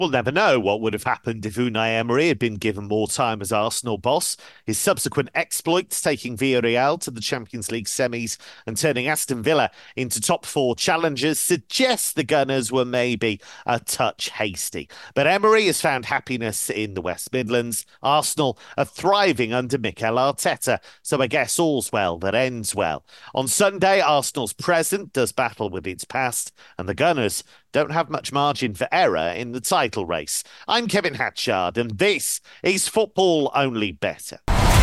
We'll never know what would have happened if Unai Emery had been given more time as Arsenal boss. His subsequent exploits, taking Villarreal to the Champions League semis and turning Aston Villa into top four challengers, suggests the Gunners were maybe a touch hasty. But Emery has found happiness in the West Midlands. Arsenal are thriving under Mikel Arteta, so I guess all's well that ends well. On Sunday, Arsenal's present does battle with its past, and the Gunners don't have much margin for error in the title race. I'm Kevin Hatchard, and this is Football Only Better.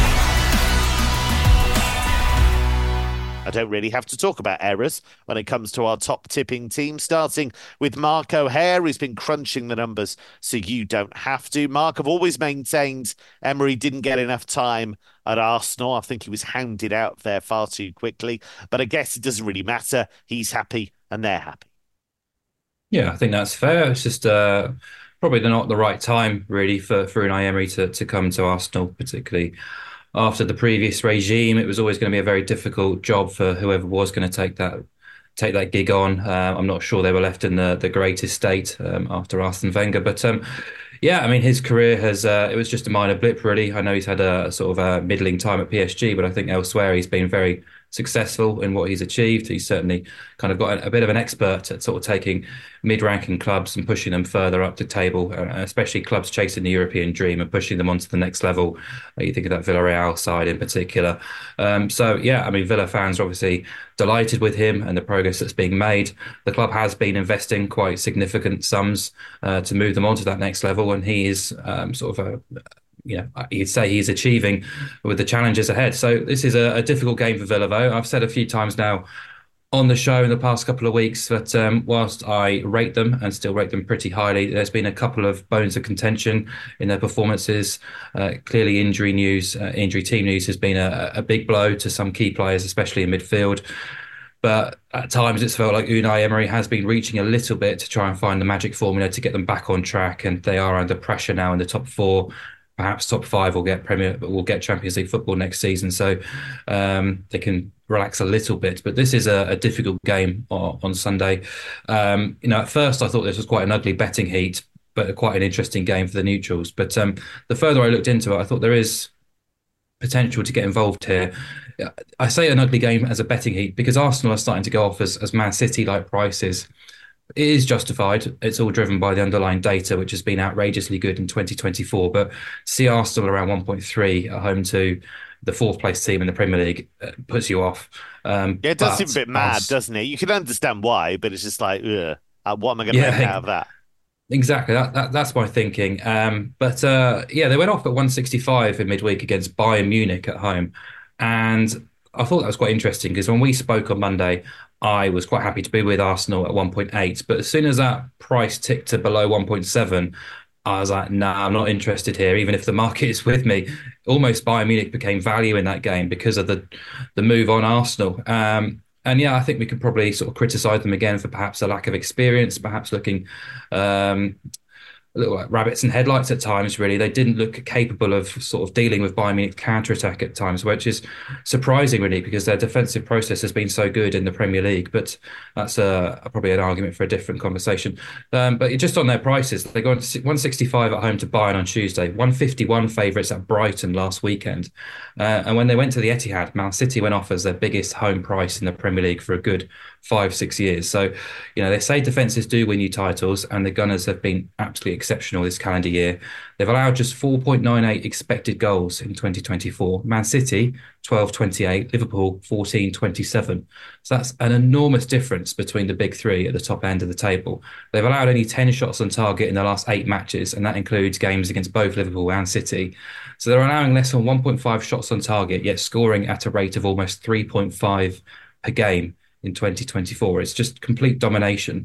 I don't really have to talk about errors when it comes to our top tipping team, starting with Mark O'Hare, who's been crunching the numbers so you don't have to. Mark, I've always maintained Emery didn't get enough time at Arsenal. I think he was hounded out there far too quickly, but I guess it doesn't really matter. He's happy and they're happy. Yeah, I think that's fair. It's just probably not the right time, really, for Unai Emery to come to Arsenal, particularly after the previous regime. It was always going to be a very difficult job for whoever was going to take that gig on. I'm not sure they were left in the greatest state after Arsene Wenger, but yeah, I mean, his career has it was just a minor blip, really. I know he's had a sort of a middling time at PSG, but I think elsewhere he's been very successful in what he's achieved. He's certainly kind of got a bit of an expert at sort of taking mid-ranking clubs and pushing them further up the table, especially clubs chasing the European dream and pushing them onto the next level. You think of that Villarreal side in particular. So yeah, I mean, Villa fans are obviously delighted with him and the progress that's being made. The club has been investing quite significant sums to move them onto that next level, and he is sort of you'd say he's achieving with the challenges ahead. So this is a difficult game for Villa, though. I've said a few times now on the show in the past couple of weeks that whilst I rate them and still rate them pretty highly, there's been a couple of bones of contention in their performances. Clearly, injury team news has been a big blow to some key players, especially in midfield. But at times it's felt like Unai Emery has been reaching a little bit to try and find the magic formula to get them back on track, and they are under pressure now in the top four. Perhaps top five will get Champions League football next season, so they can relax a little bit. But this is a difficult game on Sunday. At first I thought this was quite an ugly betting heat, but quite an interesting game for the neutrals. But the further I looked into it, I thought there is potential to get involved here. I say an ugly game as a betting heat because Arsenal are starting to go off as Man City-like prices. It is justified. It's all driven by the underlying data, which has been outrageously good in 2024. But to see Arsenal around 1.3 at home to the fourth place team in the Premier League puts you off. Yeah, it does seem a bit mad, doesn't it? You can understand why, but it's just like, ugh, what am I going to make out of that? Exactly. That's my thinking. But they went off at 165 in midweek against Bayern Munich at home. And I thought that was quite interesting because when we spoke on Monday, I was quite happy to be with Arsenal at 1.8. But as soon as that price ticked to below 1.7, I was like, nah, I'm not interested here, even if the market is with me. Almost Bayern Munich became value in that game because of the move on Arsenal. And yeah, I think we could probably sort of criticise them again for perhaps a lack of experience, perhaps looking a little like rabbits and headlights at times, really. They didn't look capable of sort of dealing with Bayern Munich's counter-attack at times, which is surprising, really, because their defensive process has been so good in the Premier League. But that's probably an argument for a different conversation. But just on their prices, they got 165 at home to Bayern on Tuesday, 151 favourites at Brighton last weekend. And when they went to the Etihad, Man City went off as their biggest home price in the Premier League for a good 5-6 years. So, they say defences do win you titles, and the Gunners have been absolutely exceptional this calendar year. They've allowed just 4.98 expected goals in 2024. Man City, 12.28. Liverpool, 14.27. So that's an enormous difference between the big three at the top end of the table. They've allowed only 10 shots on target in the last 8 matches, and that includes games against both Liverpool and City. So they're allowing less than 1.5 shots on target, yet scoring at a rate of almost 3.5 per game in 2024. It's just complete domination.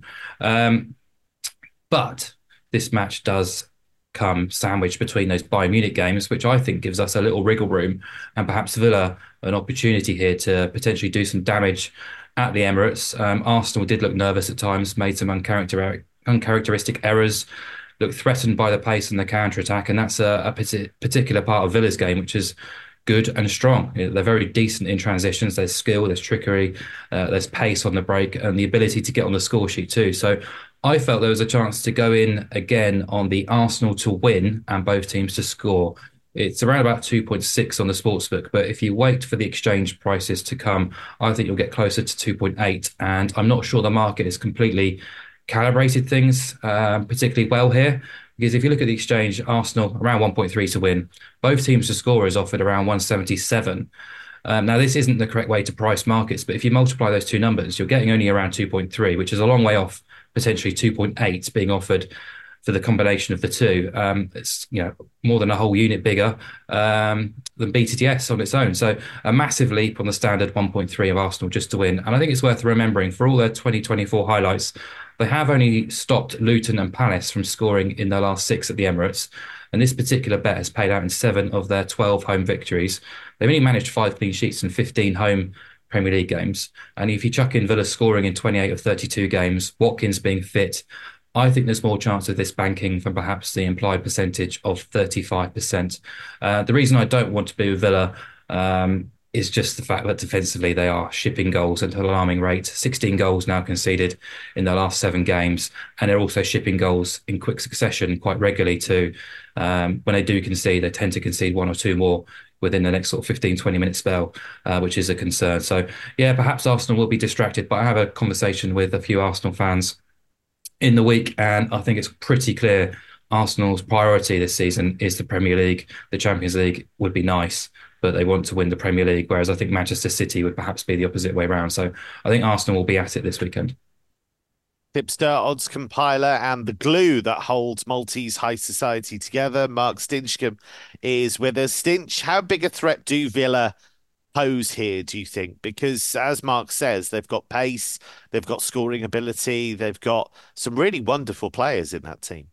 But this match does come sandwiched between those Bayern Munich games, which I think gives us a little wriggle room and perhaps Villa an opportunity here to potentially do some damage at the Emirates. Arsenal did look nervous at times, made some uncharacteristic errors, looked threatened by the pace and the counter-attack, and that's a particular part of Villa's game, which is good and strong. They're very decent in transitions. There's skill, there's trickery, there's pace on the break, and the ability to get on the score sheet too. So I felt there was a chance to go in again on the Arsenal to win and both teams to score. It's around about 2.6 on the sportsbook, but if you wait for the exchange prices to come, I think you'll get closer to 2.8. And I'm not sure the market has completely calibrated things particularly well here. Because if you look at the exchange, Arsenal around 1.3 to win, both teams to score is offered around 177. Now, this isn't the correct way to price markets, but if you multiply those two numbers, you're getting only around 2.3, which is a long way off potentially 2.8 being offered for the combination of the two. It's more than a whole unit bigger than BTTS on its own. So a massive leap on the standard 1.3 of Arsenal just to win. And I think it's worth remembering for all their 2024 highlights, they have only stopped Luton and Palace from scoring in their last six at the Emirates. And this particular bet has paid out in 7 of their 12 home victories. They've only managed 5 clean sheets in 15 home Premier League games. And if you chuck in Villa scoring in 28 of 32 games, Watkins being fit, I think there's more chance of this banking than perhaps the implied percentage of 35%. The reason I don't want to be with Villa is just the fact that defensively they are shipping goals at an alarming rate. 16 goals now conceded in their last 7 games. And they're also shipping goals in quick succession quite regularly too. When they do concede, they tend to concede 1 or 2 more within the next sort of 15, 20-minute spell, which is a concern. So, yeah, perhaps Arsenal will be distracted. But I have a conversation with a few Arsenal fans in the week, and I think it's pretty clear Arsenal's priority this season is the Premier League. The Champions League would be nice, but they want to win the Premier League, whereas I think Manchester City would perhaps be the opposite way around. So I think Arsenal will be at it this weekend. Tipster, odds compiler, and the glue that holds Maltese high society together. Mark Stinchcombe is with us. Stinch, how big a threat do Villa pose here, do you think? Because as Mark says, they've got pace, they've got scoring ability, they've got some really wonderful players in that team.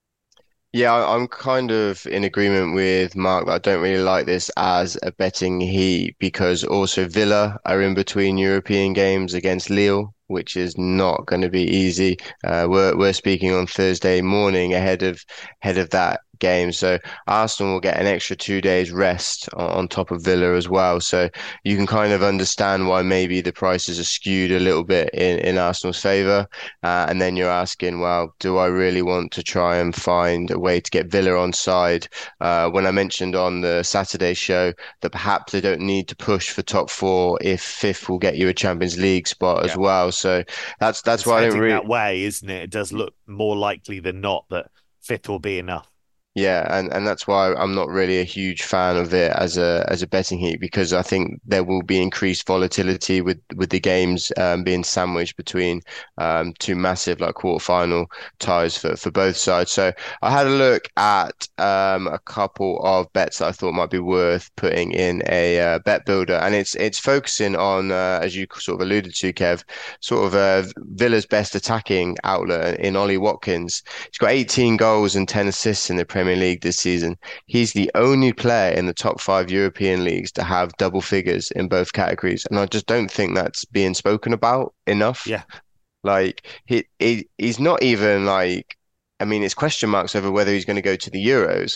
Yeah, I'm kind of in agreement with Mark that I don't really like this as a betting heat because also Villa are in between European games against Lille, which is not going to be easy. We're speaking on Thursday morning ahead of that game, so Arsenal will get an extra 2 days rest on top of Villa as well. So you can kind of understand why maybe the prices are skewed a little bit in Arsenal's favour. And then you're asking, well, do I really want to try and find a way to get Villa on side? When I mentioned on the Saturday show that perhaps they don't need to push for top 4 if fifth will get you a Champions League spot as well. So that's It's why I don't heading really. that way, isn't it? It does look more likely than not that fifth will be enough. Yeah, and that's why I'm not really a huge fan of it as a betting heat because I think there will be increased volatility with the games being sandwiched between two massive like quarterfinal ties for both sides. So I had a look at a couple of bets that I thought might be worth putting in a bet builder, and it's focusing on as you sort of alluded to, Kev, sort of Villa's best attacking outlet in Ollie Watkins. He's got 18 goals and 10 assists in the Premier League this season. He's the only player in the top 5 European leagues to have double figures in both categories, and I just don't think that's being spoken about enough. Yeah. Like he's not even like, I mean, it's question marks over whether he's going to go to the Euros,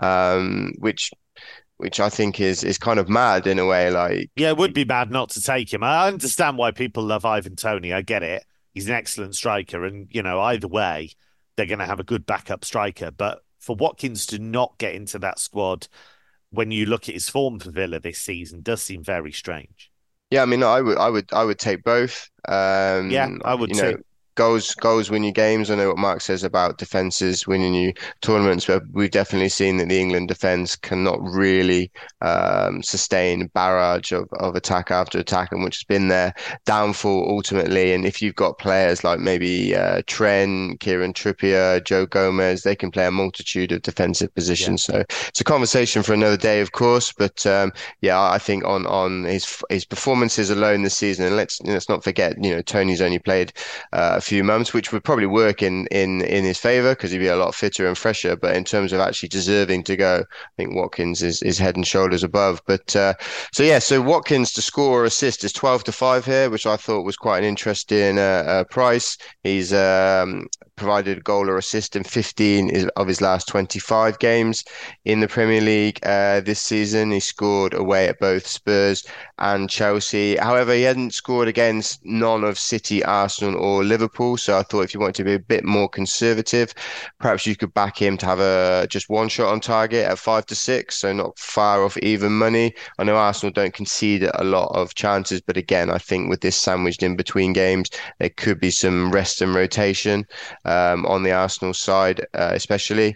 which I think is kind of mad in a way. Like, Yeah, it would be bad not to take him. I understand why people love Ivan Toney. I get it. He's an excellent striker. And, either way, they're going to have a good backup striker. But for Watkins to not get into that squad when you look at his form for Villa this season does seem very strange. yeah, I mean, I would take both. Yeah, I would too. Goals win you games. I know what Mark says about defenses winning you tournaments, but we've definitely seen that the England defense cannot really sustain barrage of attack after attack, and which has been their downfall ultimately. And if you've got players like maybe Trent, Kieran Trippier, Joe Gomez, they can play a multitude of defensive Yeah. positions. So it's a conversation for another day, of course. But yeah, I think on his performances alone this season, and let's not forget, Tony's only played a few months, which would probably work in his favour because he'd be a lot fitter and fresher. But in terms of actually deserving to go, I think Watkins is head and shoulders above. But so Watkins to score or assist is 12-5 here, which I thought was quite an interesting price. He's provided a goal or assist in 15 of his last 25 games in the Premier League this season. He scored away at both Spurs and Chelsea. However, he hadn't scored against none of City, Arsenal, or Liverpool Liverpool. So I thought if you wanted to be a bit more conservative, perhaps you could back him to have just one shot on target at 5 to 6, so not far off even money. I know Arsenal don't concede a lot of chances, but again, I think with this sandwiched in between games, there could be some rest and rotation on the Arsenal side, especially.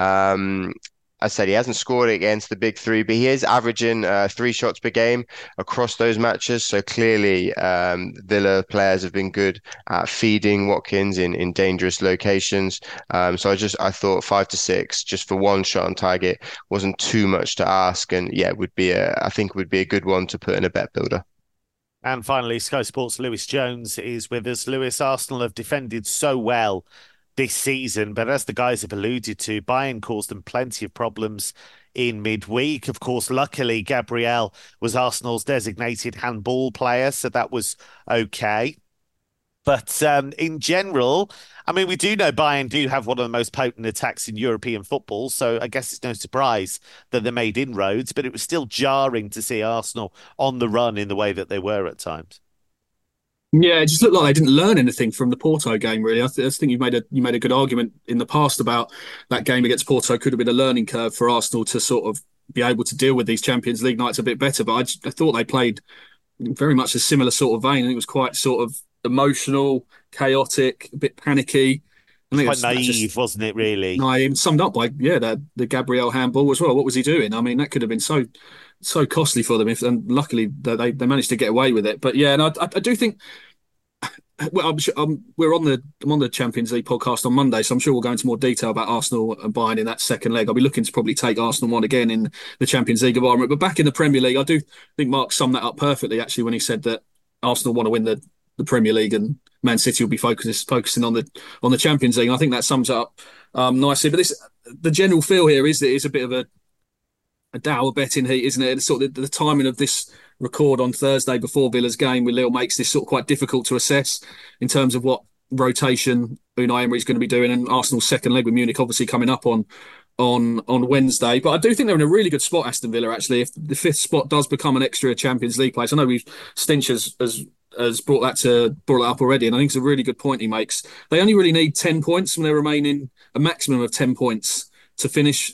I said he hasn't scored against the big three, but he is averaging 3 shots per game across those matches. So clearly, Villa players have been good at feeding Watkins in dangerous locations. So I thought 5 to 6 just for one shot on target wasn't too much to ask, and yeah, I think it would be a good one to put in a bet builder. And finally, Sky Sports' Lewis Jones is with us. Lewis, Arsenal have defended so well this season, but as the guys have alluded to, Bayern caused them plenty of problems in midweek. Of course, luckily, Gabriel was Arsenal's designated handball player, so that was okay. But in general, I mean, we do know Bayern do have one of the most potent attacks in European football, so I guess it's no surprise that they made inroads, but it was still jarring to see Arsenal on the run in the way that they were at times. Yeah, it just looked like they didn't learn anything from the Porto game, really. I think you made a good argument in the past about that game against Porto could have been a learning curve for Arsenal to sort of be able to deal with these Champions League nights a bit better. But I thought they played very much a similar sort of vein, and it was quite sort of emotional, chaotic, a bit panicky. I think Quite naive, wasn't it, really? Naive, summed up by the Gabriel handball as well. What was he doing? I mean, that could have been so costly for them. And luckily they managed to get away with it. But yeah, and I do think. Well, I'm on the Champions League podcast on Monday, so I'm sure we'll go into more detail about Arsenal and Bayern in that second leg. I'll be looking to probably take Arsenal on again in the Champions League environment. But back in the Premier League, I do think Mark summed that up perfectly, actually, when he said that Arsenal want to win the Premier League and Man City will be focusing on the Champions League. And I think that sums it up nicely. But the general feel here is that it's a bit of a dour betting heat, isn't it? Sort of the timing of this record on Thursday before Villa's game with Lille makes this sort of quite difficult to assess in terms of what rotation Unai Emery is going to be doing, and Arsenal's second leg with Munich obviously coming up on Wednesday. But I do think they're in a really good spot, Aston Villa, actually. If the fifth spot does become an extra Champions League place, I know Stinch has brought that up already, and I think it's a really good point he makes. They only really need 10 points from their remaining, a maximum of 10 points to finish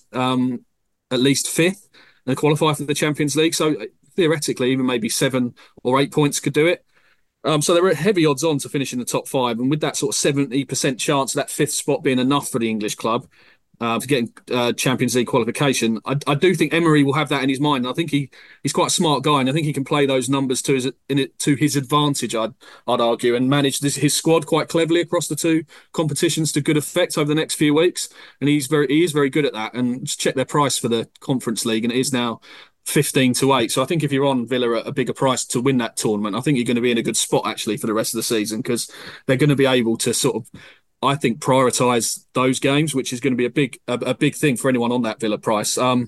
at least fifth and qualify for the Champions League. So theoretically, even maybe 7 or 8 points could do it. So there are heavy odds on to finish in the top 5. And with that sort of 70% chance of that fifth spot being enough for the English club for getting Champions League qualification, I do think Emery will have that in his mind. And I think he's quite a smart guy, and I think he can play those numbers to his advantage, I'd argue, and manage his squad quite cleverly across the two competitions to good effect over the next few weeks. And he is very good at that. And just check their price for the Conference League, and it is now 15 to 8. So I think if you're on Villa at a bigger price to win that tournament, I think you're going to be in a good spot actually for the rest of the season, because they're going to be able to sort of, I think, prioritise those games, which is going to be a big thing for anyone on that Villa price. From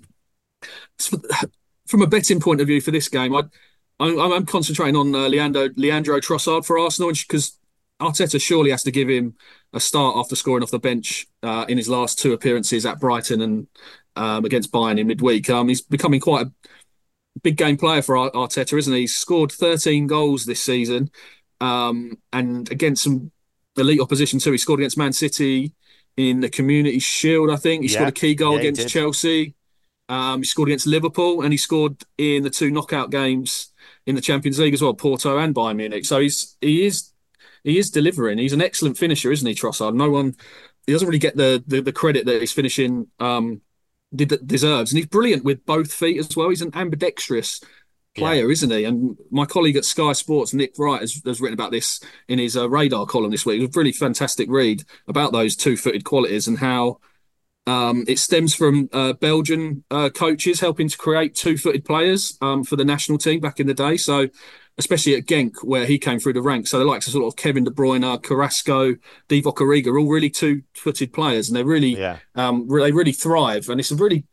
a betting point of view for this game, I'm concentrating on Leandro Trossard for Arsenal, because Arteta surely has to give him a start after scoring off the bench in his last 2 appearances at Brighton and against Bayern in midweek. He's becoming quite a big game player for Arteta, isn't he? He's scored 13 goals this season, and against some elite opposition too. He scored against Man City in the Community Shield, I think. He scored a key goal against Chelsea. He scored against Liverpool, and he scored in the 2 knockout games in the Champions League as well, Porto and Bayern Munich. So he is delivering. He's an excellent finisher, isn't he, Trossard? He doesn't really get the credit that his finishing deserves, and he's brilliant with both feet as well. He's an ambidextrous player, isn't he? And my colleague at Sky Sports, Nick Wright, has written about this in his radar column this week. It was a really fantastic read about those 2-footed qualities and how it stems from Belgian coaches helping to create 2-footed players for the national team back in the day. So especially at Genk, where he came through the ranks. So the likes of sort of Kevin De Bruyne, Carrasco, Divock Origi are all really 2-footed players, and they really thrive. And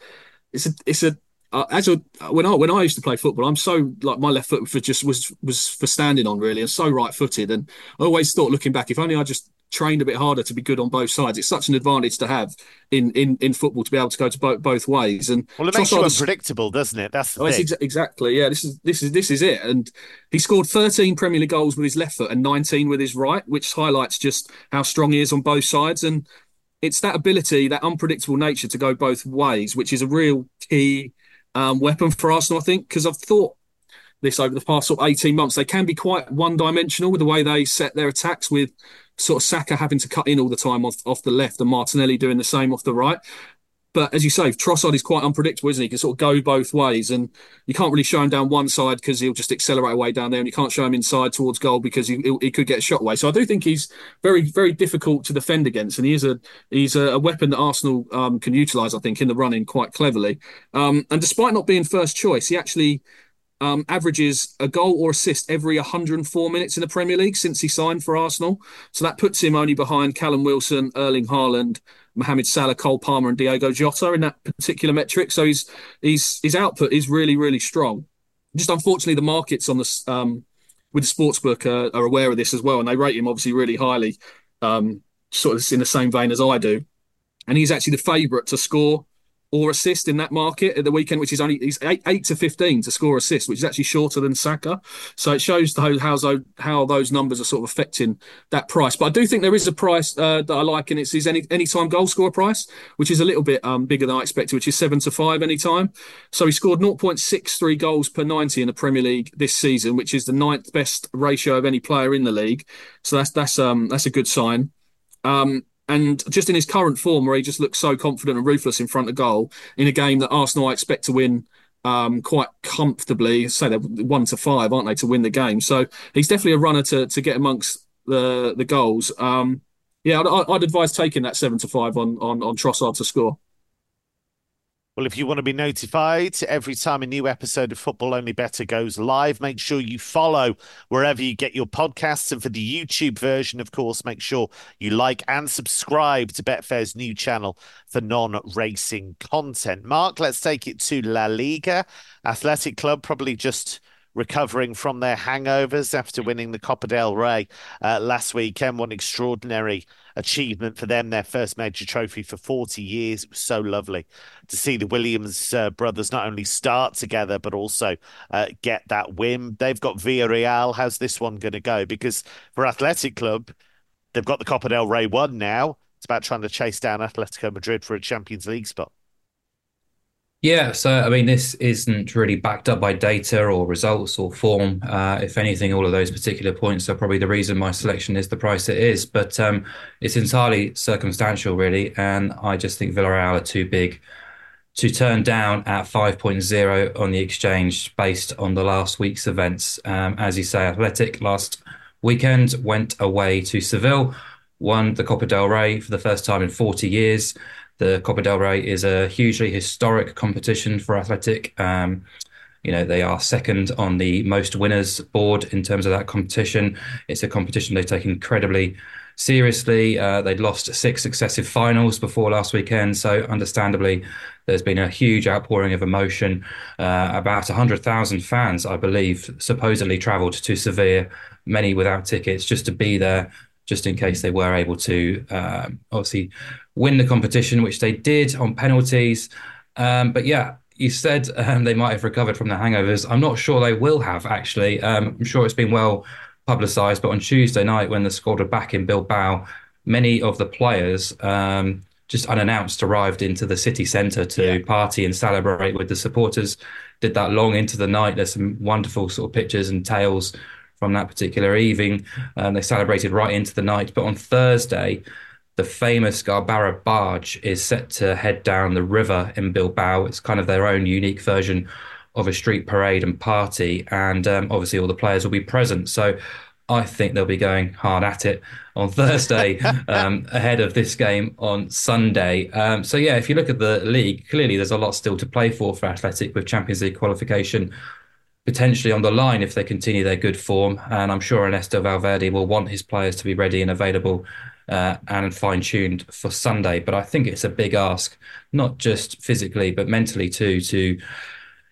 when I used to play football, I'm so like my left foot was for standing on really, and so right-footed. And I always thought, looking back, if only I just trained a bit harder to be good on both sides. It's such an advantage to have in football to be able to go to both ways. And Well, it makes you unpredictable, doesn't it? That's the thing. Exactly, yeah. This is it. And he scored 13 Premier League goals with his left foot and 19 with his right, which highlights just how strong he is on both sides. And it's that ability, that unpredictable nature to go both ways, which is a real key weapon for Arsenal, I think, because I've thought this over the past sort of 18 months. They can be quite one-dimensional with the way they set their attacks, with sort of Saka having to cut in all the time off the left and Martinelli doing the same off the right. But as you say, Trossard is quite unpredictable, isn't he? He can sort of go both ways, and you can't really show him down one side because he'll just accelerate away down there, and you can't show him inside towards goal because he could get shot away. So I do think he's very, very difficult to defend against, and he's a weapon that Arsenal can utilise, I think, in the running quite cleverly. And despite not being first choice, he actually averages a goal or assist every 104 minutes in the Premier League since he signed for Arsenal. So that puts him only behind Callum Wilson, Erling Haaland, Mohamed Salah, Cole Palmer, and Diogo Jota in that particular metric. So his output is really, really strong. Just unfortunately, the markets on the with the sportsbook are aware of this as well, and they rate him obviously really highly, sort of in the same vein as I do. And he's actually the favourite to score or assist in that market at the weekend, which is he's 8 to 15 to score assists, which is actually shorter than Saka. So it shows how those numbers are sort of affecting that price. But I do think there is a price that I like, and it's his anytime goal scorer price, which is a little bit bigger than I expected, which is 7-5 anytime. So he scored 0.63 goals per 90 in the Premier League this season, which is the 9th best ratio of any player in the league. So that's a good sign. And just in his current form, where he just looks so confident and ruthless in front of goal, in a game that Arsenal I expect to win quite comfortably, say they're 1-5, aren't they, to win the game? So he's definitely a runner to get amongst the goals. I'd advise taking that 7-5 on Trossard to score. Well, if you want to be notified every time a new episode of Football Only Better goes live, make sure you follow wherever you get your podcasts. And for the YouTube version, of course, make sure you like and subscribe to Betfair's new channel for non-racing content. Mark, let's take it to La Liga. Athletic Club probably just recovering from their hangovers after winning the Copa del Rey last weekend. One extraordinary achievement for them, their first major trophy for 40 years. It was so lovely to see the Williams brothers not only start together, but also get that win. They've got Villarreal. How's this one going to go? Because for Athletic Club, they've got the Copa del Rey won now. It's about trying to chase down Atletico Madrid for a Champions League spot. Yeah, so I mean, this isn't really backed up by data or results or form. If anything, all of those particular points are probably the reason my selection is the price it is. But it's entirely circumstantial, really. And I just think Villarreal are too big to turn down at 5.0 on the exchange based on the last week's events. As you say, Athletic last weekend went away to Seville, won the Copa del Rey for the first time in 40 years. The Copa del Rey is a hugely historic competition for Athletic. They are second on the most winners board in terms of that competition. It's a competition they take incredibly seriously. They'd lost 6 successive finals before last weekend. So understandably, there's been a huge outpouring of emotion. About 100,000 fans, I believe, supposedly travelled to Seville, many without tickets, just to be there, just in case they were able to obviously win the competition, which they did on penalties. But yeah, you said they might have recovered from the hangovers. I'm not sure they will have, actually. I'm sure it's been well publicised, but on Tuesday night when the squad were back in Bilbao, many of the players just unannounced arrived into the city centre to party and celebrate with the supporters. Did that long into the night. There's some wonderful sort of pictures and tales from that particular evening. They celebrated right into the night. But on Thursday, the famous Garbara barge is set to head down the river in Bilbao. It's kind of their own unique version of a street parade and party. And obviously all the players will be present. So I think they'll be going hard at it on Thursday ahead of this game on Sunday. So yeah, if you look at the league, clearly there's a lot still to play for Athletic, with Champions League qualification potentially on the line if they continue their good form. And I'm sure Ernesto Valverde will want his players to be ready and available and fine-tuned for Sunday. But I think it's a big ask, not just physically, but mentally too, to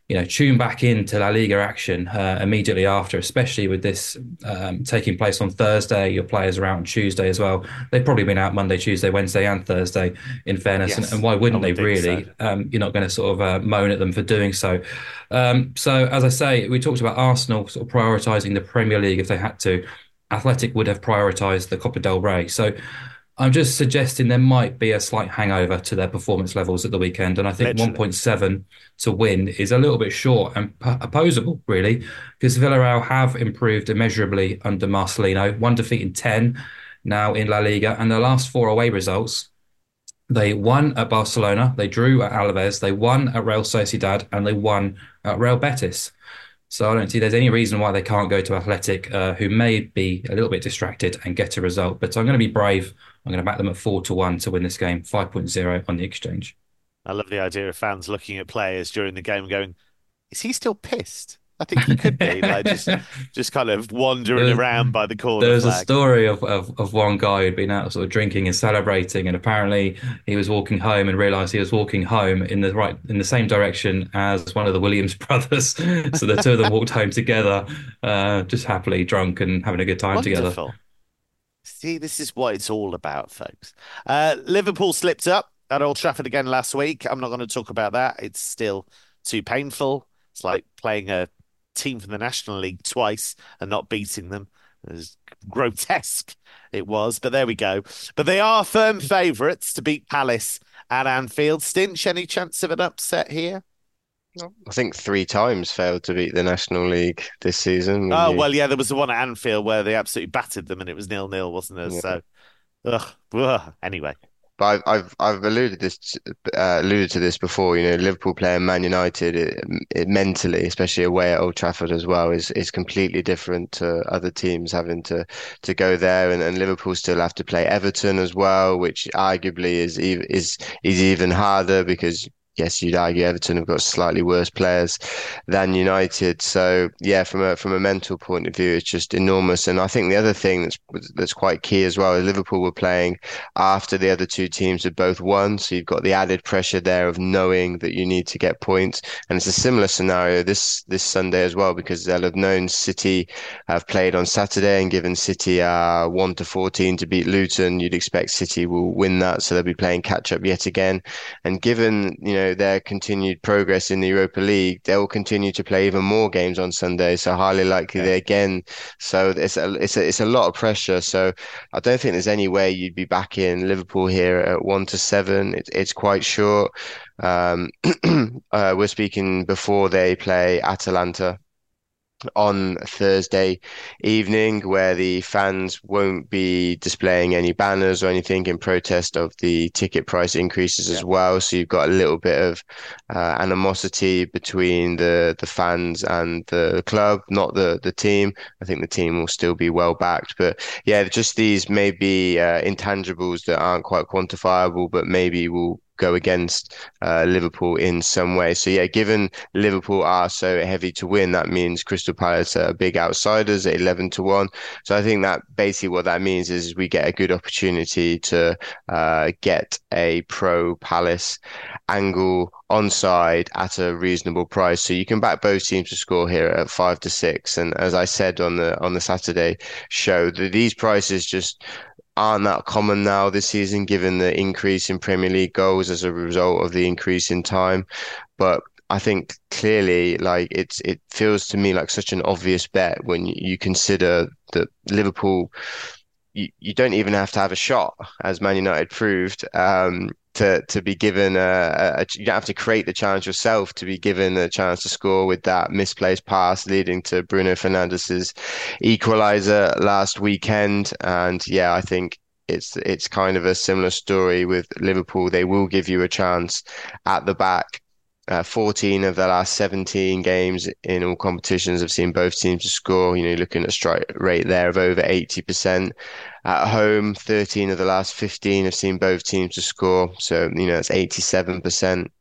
tune back into La Liga action immediately after, especially with this taking place on Thursday. Your players are out on Tuesday as well. They've probably been out Monday, Tuesday, Wednesday, and Thursday, in fairness. Yes, And why wouldn't I they would think really? so. You're not going to sort of moan at them for doing so. So, as I say, we talked about Arsenal sort of prioritising the Premier League if they had to. Athletic would have prioritised the Copa del Rey. So I'm just suggesting there might be a slight hangover to their performance levels at the weekend. And I think Literally. 1.7 to win is a little bit short and opposable, really, because Villarreal have improved immeasurably under Marcelino. One defeat in 10 now in La Liga. And the last four away results, they won at Barcelona, they drew at Alaves, they won at Real Sociedad, and they won at Real Betis. So I don't see there's any reason why they can't go to Athletic, who may be a little bit distracted, and get a result. But I'm going to be brave. I'm going to back them at 4-1 to win this game, 5.0 on the exchange. I love the idea of fans looking at players during the game going, is he still pissed? I think he could be, like just kind of wandering There was, around by the corner there was a flag. story of one guy who'd been out sort of drinking and celebrating, and apparently he was walking home and realised he was walking home in the same direction as one of the Williams brothers. So the two of them walked home together, just happily drunk and having a good time together. Wonderful. See, this is what it's all about, folks. Liverpool slipped up at Old Trafford again last week. I'm not going to talk about that. It's still too painful. It's like playing a team from the National League twice and not beating them. It was grotesque, it was, but there we go. But they are firm favourites to beat Palace at Anfield. Stinch, any chance of an upset here? I think 3 times failed to beat the National League this season. Oh, well, yeah, there was the one at Anfield where they absolutely battered them and it was 0-0, wasn't it? Yeah. So, ugh. Anyway. But I've alluded to this before. Liverpool playing Man United, it mentally, especially away at Old Trafford as well, is completely different to other teams having to go there, and Liverpool still have to play Everton as well, which arguably is even harder because. Yes, you'd argue Everton have got slightly worse players than United. So yeah, from a mental point of view, it's just enormous. And I think the other thing that's quite key as well is Liverpool were playing after the other two teams had both won. So you've got the added pressure there of knowing that you need to get points. And it's a similar scenario this Sunday as well, because they'll have known City have played on Saturday, and given City are 1-14 to beat Luton, you'd expect City will win that. So they'll be playing catch up yet again. And given, their continued progress in the Europa League, they will continue to play even more games on Sunday. So highly likely they again. So it's a lot of pressure. So I don't think there's any way you'd be back in Liverpool here at 1-7. It's quite short. We're speaking before they play Atalanta on Thursday evening, where the fans won't be displaying any banners or anything in protest of the ticket price increases as well. So you've got a little bit of animosity between the fans and the club, not the team. I think the team will still be well backed, but yeah, just these maybe intangibles that aren't quite quantifiable, but maybe will go against Liverpool in some way. So yeah, given Liverpool are so heavy to win, that means Crystal Palace are big outsiders at 11-1. So I think that basically what that means is we get a good opportunity to get a pro Palace angle onside at a reasonable price. So you can back both teams to score here at 5-6. And as I said on the Saturday show, these prices just aren't that common now this season, given the increase in Premier League goals as a result of the increase in time. But I think clearly, like it feels to me like such an obvious bet when you consider that Liverpool, you don't even have to have a shot, as Man United proved, to be given you don't have to create the chance yourself to be given a chance to score with that misplaced pass leading to Bruno Fernandes's equaliser last weekend. And yeah, I think it's kind of a similar story with Liverpool. They will give you a chance at the back. 14 of the last 17 games in all competitions have seen both teams to score. Looking at a strike rate there of over 80%. At home, 13 of the last 15 have seen both teams to score. So, that's 87%.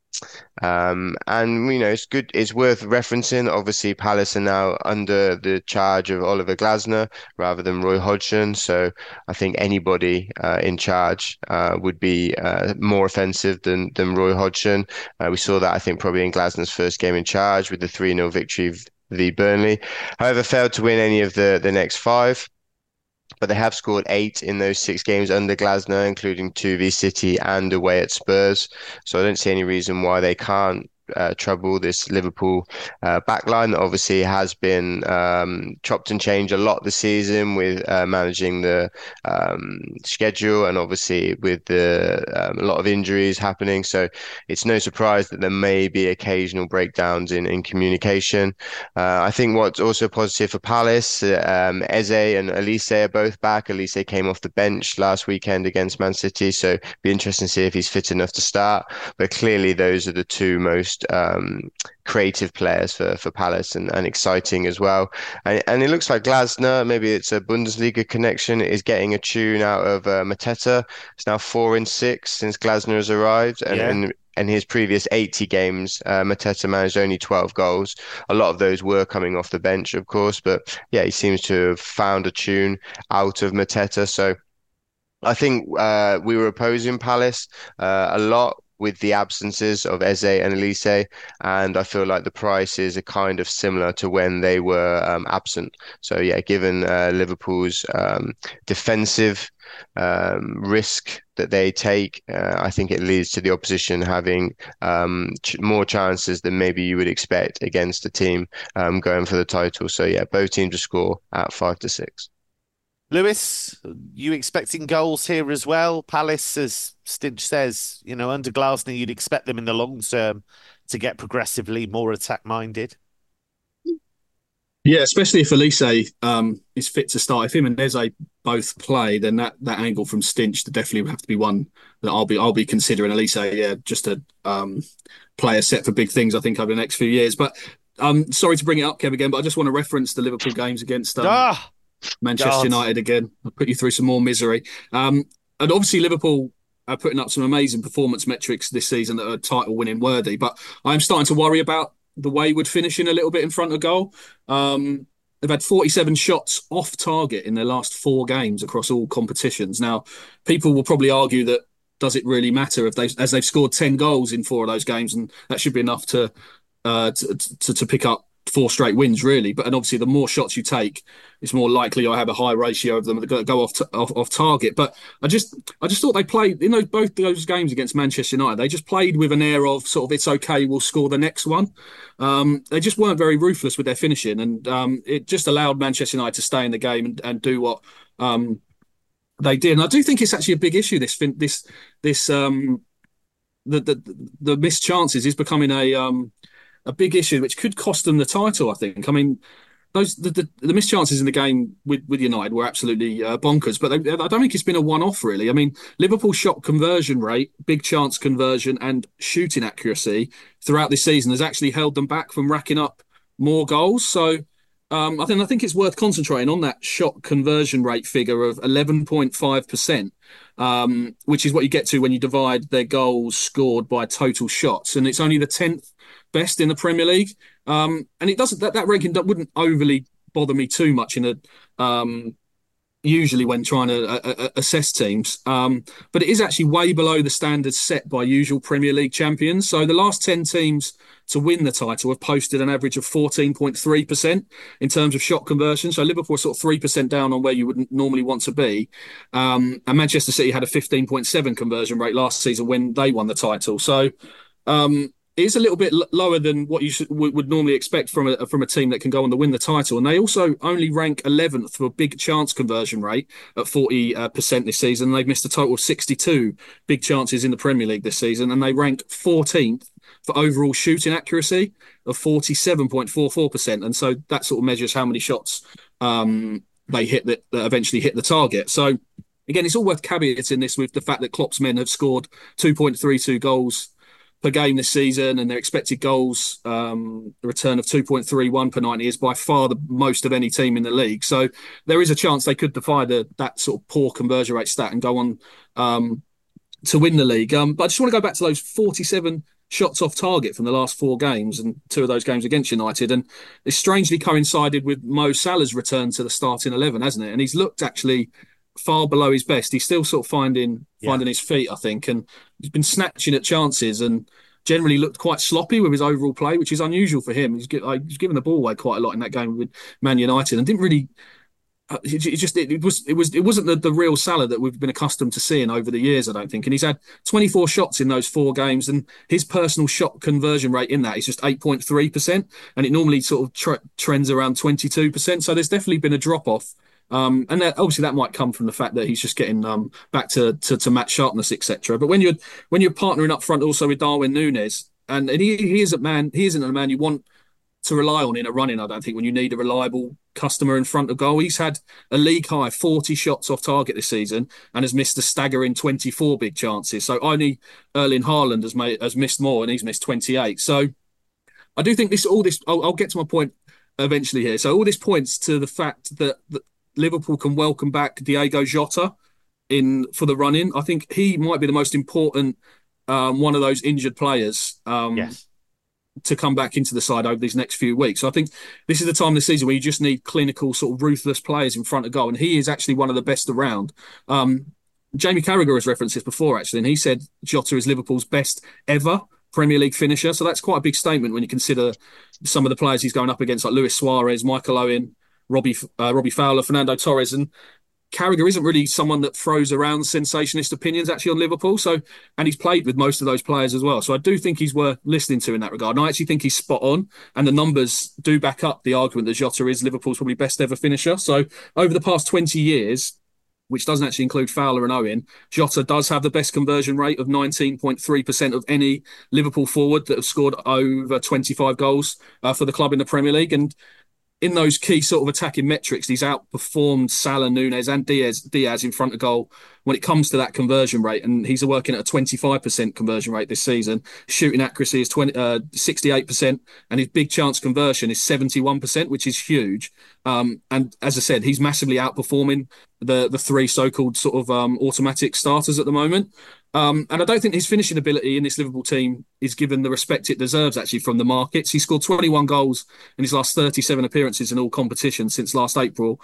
And it's good. It's worth referencing. Obviously, Palace are now under the charge of Oliver Glasner rather than Roy Hodgson. So I think anybody in charge would be more offensive than Roy Hodgson. We saw that I think probably in Glasner's first game in charge with the 3-0 victory v Burnley. However, failed to win any of the next five. But they have scored 8 in those 6 games under Glasner, including 2 v City and away at Spurs. So I don't see any reason why they can't trouble this Liverpool backline that obviously has been chopped and changed a lot this season with managing the schedule and obviously with a lot of injuries happening. So it's no surprise that there may be occasional breakdowns in communication. I think what's also positive for Palace, Eze and Elise are both back. Elise came off the bench last weekend against Man City, so be interesting to see if he's fit enough to start. But clearly, those are the two most creative players for Palace and exciting as well. And it looks like Glasner, maybe it's a Bundesliga connection, is getting a tune out of Mateta. It's now 4 in 6 since Glasner has arrived, and in his previous 80 games, Mateta managed only 12 goals. A lot of those were coming off the bench, of course, but yeah, he seems to have found a tune out of Mateta. So I think we were opposing Palace a lot with the absences of Eze and Elise, and I feel like the prices are kind of similar to when they were absent. So yeah, given Liverpool's defensive risk that they take, I think it leads to the opposition having more chances than maybe you would expect against a team going for the title. So yeah, both teams to score at 5-6. Lewis, you expecting goals here as well? Palace, as Stinch says, under Glasner, you'd expect them in the long term to get progressively more attack-minded. Yeah, especially if Elise is fit to start. If him and Eze both play, then that angle from Stinch definitely would have to be one that I'll be considering. Elise, yeah, just a player set for big things, I think, over the next few years. But sorry to bring it up, Kev, again, but I just want to reference the Liverpool games against Manchester United again. I'll put you through some more misery. And obviously Liverpool are putting up some amazing performance metrics this season that are title-winning worthy. But I'm starting to worry about the wayward finishing a little bit in front of goal. They've had 47 shots off target in their last 4 games across all competitions. Now, people will probably argue that does it really matter if they've scored 10 goals in 4 of those games, and that should be enough to pick up 4 straight wins, really. But obviously, the more shots you take, it's more likely you'll have a high ratio of them that go off target. But I just thought they played in both those games against Manchester United. They just played with an air of sort of it's okay, we'll score the next one. They just weren't very ruthless with their finishing, and it just allowed Manchester United to stay in the game and do what they did. And I do think it's actually a big issue. The missed chances is becoming a big issue, which could cost them the title, I think. I mean, the missed chances in the game with United were absolutely bonkers, but I don't think it's been a one-off, really. I mean, Liverpool shot conversion rate, big chance conversion, and shooting accuracy throughout this season has actually held them back from racking up more goals. So I think it's worth concentrating on that shot conversion rate figure of 11.5%, which is what you get to when you divide their goals scored by total shots, and it's only the 10th best in the Premier League. And it doesn't that ranking wouldn't overly bother me too much usually when trying to assess teams. But it is actually way below the standards set by usual Premier League champions. So the last 10 teams to win the title have posted an average of 14.3% in terms of shot conversion. So Liverpool are sort of 3% down on where you would normally want to be. And Manchester City had a 15.7 conversion rate last season when they won the title. So it is a little bit lower than what you would normally expect from a team that can go on to win the title. And they also only rank 11th for a big chance conversion rate at 40% this season. They've missed a total of 62 big chances in the Premier League this season, and they rank 14th for overall shooting accuracy of 47.44%. And so that sort of measures how many shots they hit that eventually hit the target. So again, it's all worth caveating this with the fact that Klopp's men have scored 2.32 goals per game this season, and their expected goals return of 2.31 per 90 is by far the most of any team in the league. So there is a chance they could defy that sort of poor conversion rate stat and go on to win the league. But I just want to go back to those 47 shots off target from the last 4 games, and 2 of those games against United. And it's strangely coincided with Mo Salah's return to the starting 11, hasn't it? And he's looked actually far below his best. He's still sort of finding his feet, I think, and he's been snatching at chances and generally looked quite sloppy with his overall play, which is unusual for him. He's given the ball away quite a lot in that game with Man United and didn't really. It wasn't the real Salah that we've been accustomed to seeing over the years, I don't think. And he's had 24 shots in those 4 games, and his personal shot conversion rate in that is just 8.3%, and it normally sort of trends around 22%. So there's definitely been a drop off. And obviously that might come from the fact that he's just getting back to match sharpness, etc. But when you're partnering up front also with Darwin Núñez, and he isn't a man you want to rely on in a run-in, I don't think, when you need a reliable customer in front of goal. He's had a league high 40 shots off target this season and has missed a staggering 24 big chances. So only Erling Haaland has missed more, and he's missed 28. So I do think I'll get to my point eventually here. So all this points to the fact that Liverpool can welcome back Diogo Jota for the run-in. I think he might be the most important one of those injured players. Yes. To come back into the side over these next few weeks. So I think this is the time of the season where you just need clinical, sort of ruthless players in front of goal, and he is actually one of the best around. Jamie Carragher has referenced this before, actually, and he said Jota is Liverpool's best ever Premier League finisher. So that's quite a big statement when you consider some of the players he's going up against, like Luis Suarez, Michael Owen, Robbie Fowler, Fernando Torres, and Carragher isn't really someone that throws around sensationalist opinions actually on Liverpool. So, and he's played with most of those players as well. So I do think he's worth listening to in that regard. And I actually think he's spot on. And the numbers do back up the argument that Jota is Liverpool's probably best ever finisher. So over the past 20 years, which doesn't actually include Fowler and Owen, Jota does have the best conversion rate of 19.3% of any Liverpool forward that have scored over 25 goals for the club in the Premier League. And in those key sort of attacking metrics, he's outperformed Salah, Núñez and Diaz in front of goal when it comes to that conversion rate. And he's working at a 25% conversion rate this season. Shooting accuracy is 68%, and his big chance conversion is 71%, which is huge. And as I said, he's massively outperforming the 3 so-called sort of automatic starters at the moment. And I don't think his finishing ability in this Liverpool team is given the respect it deserves, actually, from the markets. He scored 21 goals in his last 37 appearances in all competitions since last April.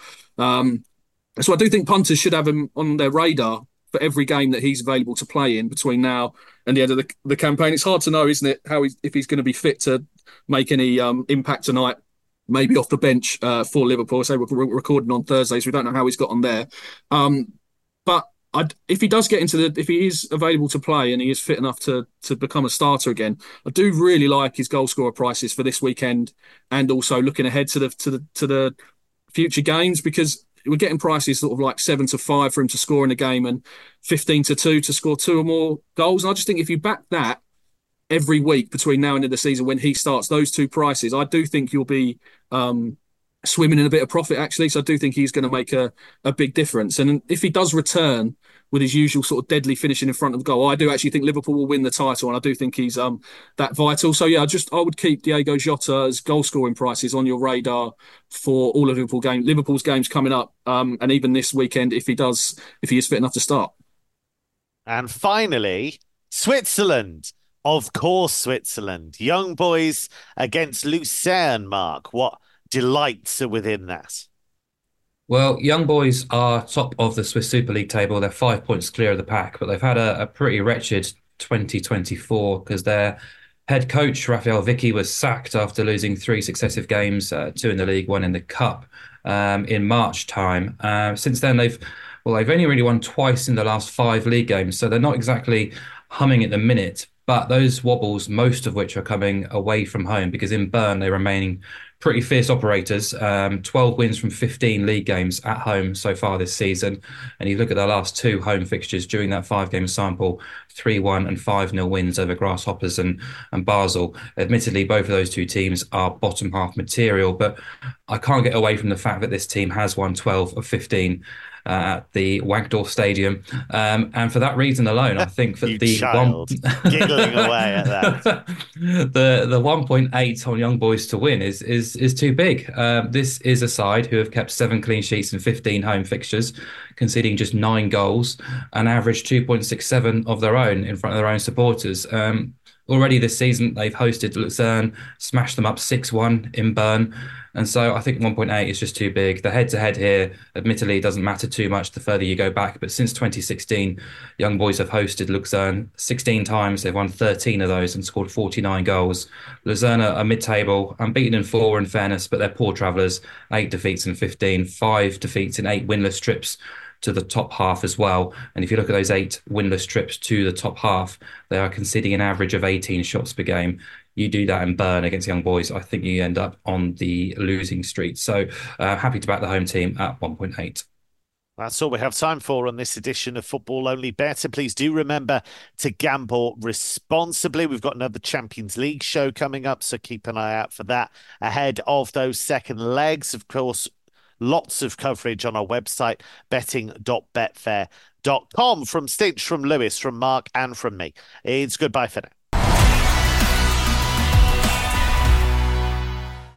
So I do think punters should have him on their radar for every game that he's available to play in between now and the end of the campaign. It's hard to know, isn't it, if he's going to be fit to make any impact tonight, maybe off the bench for Liverpool. So we're recording on Thursday, so we don't know how he's got on there. But if he does if he is available to play and he is fit enough to become a starter again, I do really like his goal scorer prices for this weekend, and also looking ahead to the future games, because we're getting prices sort of like 7-5 for him to score in a game and 15-2 to score 2 or more goals. And I just think if you back that every week between now and the end of the season when he starts, those 2 prices, I do think you'll be swimming in a bit of profit, actually. So I do think he's going to make a big difference. And if he does return with his usual sort of deadly finishing in front of the goal, I do actually think Liverpool will win the title, and I do think he's that vital. So yeah, I would keep Diogo Jota's goal scoring prices on your radar for all of Liverpool's games coming up, and even this weekend if he is fit enough to start. And finally, Switzerland. Of course, Switzerland. Young boys against Lucerne, Mark. What delights are within that? Well, Young Boys are top of the Swiss Super League table. They're 5 points clear of the pack, but they've had a pretty wretched 2024 because their head coach, Raphael Vicky, was sacked after losing 3 successive games, 2 in the league, 1 in the cup, in March time. Since then, they've only really won twice in the last 5 league games, so they're not exactly humming at the minute. But those wobbles, most of which are coming away from home, because in Bern they're remaining pretty fierce operators. 12 wins from 15 league games at home so far this season. And you look at their last 2 home fixtures during that 5-game sample, 3-1 and 5-0 wins over Grasshoppers and Basel. Admittedly, both of those 2 teams are bottom half material, but I can't get away from the fact that this team has won 12 of 15 at the Wankdorf Stadium, and for that reason alone, I think that giggling away at that, the 1.8 on Young Boys to win is too big. This is a side who have kept 7 clean sheets in 15 home fixtures, conceding just 9 goals, and average 2.67 of their own in front of their own supporters. Already this season, they've hosted Lucerne, smashed them up 6-1 in Bern. And so I think 1.8 is just too big. The head-to-head here, admittedly, doesn't matter too much the further you go back. But since 2016, Young Boys have hosted Lucerne 16 times. They've won 13 of those and scored 49 goals. Lucerne are mid-table, unbeaten in 4 in fairness, but they're poor travellers. 8 defeats in 15, 5 defeats in 8 winless trips to the top half as well. And if you look at those 8 winless trips to the top half, they are conceding an average of 18 shots per game. You do that in Bern against Young Boys, I think you end up on the losing street. So happy to back the home team at 1.8. That's all we have time for on this edition of Football Only Better. Please do remember to gamble responsibly. We've got another Champions League show coming up, so keep an eye out for that ahead of those second legs. Of course, lots of coverage on our website, betting.betfair.com. From Stitch, from Lewis, from Mark, and from me. It's goodbye for now.